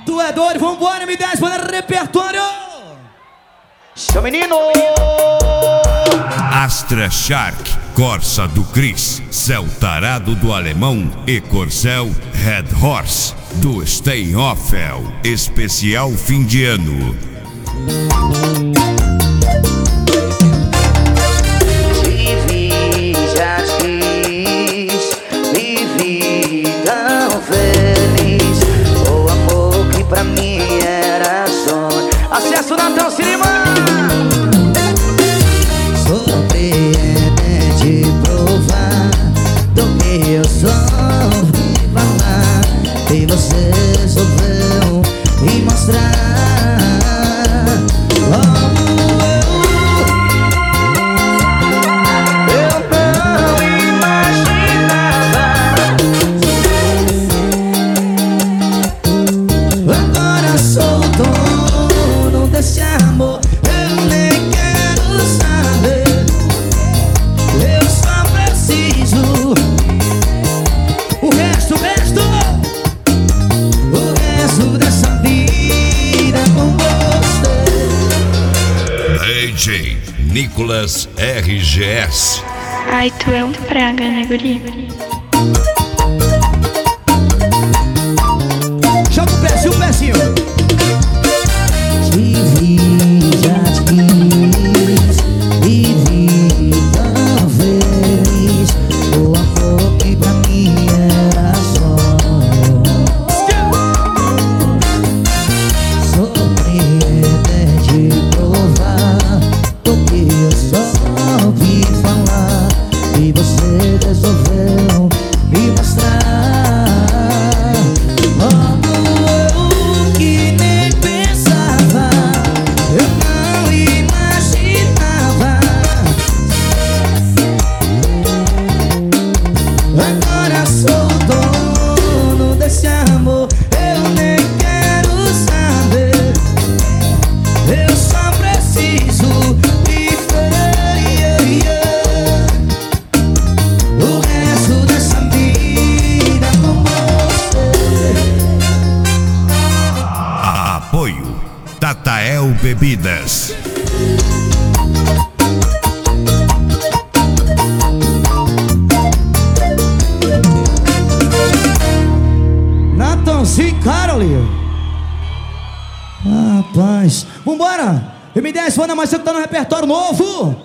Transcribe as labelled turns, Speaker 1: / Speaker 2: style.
Speaker 1: Tu é doido, vambora, M10, bora repertório.
Speaker 2: Seu menino!
Speaker 3: Astra Shark, Corsa do Chris, Céu Tarado do Alemão e Corcel Red Horse do Steinhoffel, especial fim de ano.
Speaker 2: Te vi, já te quis, me vi tão feliz. O amor que pra mim era sonho. Acesso Natão Cinema!
Speaker 1: Surpreendente provar do que eu sou e falar. E você resolveu me mostrar
Speaker 3: DJ Nicolas RGS.
Speaker 4: Ai, tu é um praga, né, guri?
Speaker 1: Joga o pezinho.
Speaker 5: Te vi, já te quis, me vi tão feliz. O amor que pra mim era sonho. Surpreendente provar do que eu só ouvi falar. E você resolveu me mostrar.
Speaker 3: Apoio Tatael Bebidas.
Speaker 1: Natãozinho, Caroli. Rapaz, vambora. M10, Fana, mas você que tá no repertório novo.